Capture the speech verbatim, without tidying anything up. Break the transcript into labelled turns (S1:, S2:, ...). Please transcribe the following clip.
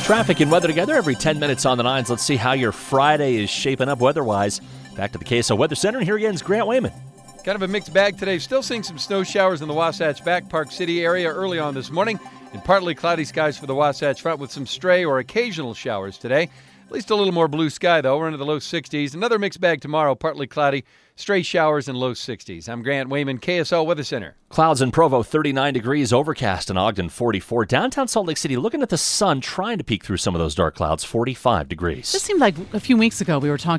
S1: Traffic and weather together every ten minutes on the nines. Let's see how your Friday is shaping up weather-wise. Back to the K S L Weather Center, and here again is Grant Wayman.
S2: Kind of a mixed bag today. Still seeing some snow showers in the Wasatch Back Park City area early on this morning, and partly cloudy skies for the Wasatch Front with some stray or occasional showers today. At least a little more blue sky, though. We're into the low sixties. Another mixed bag tomorrow, partly cloudy, stray showers in low sixties. I'm Grant Wayman, K S L Weather Center.
S1: Clouds in Provo, thirty-nine degrees, overcast in Ogden, forty-four. Downtown Salt Lake City, looking at the sun, trying to peek through some of those dark clouds, forty-five degrees.
S3: This seemed like a few weeks ago we were talking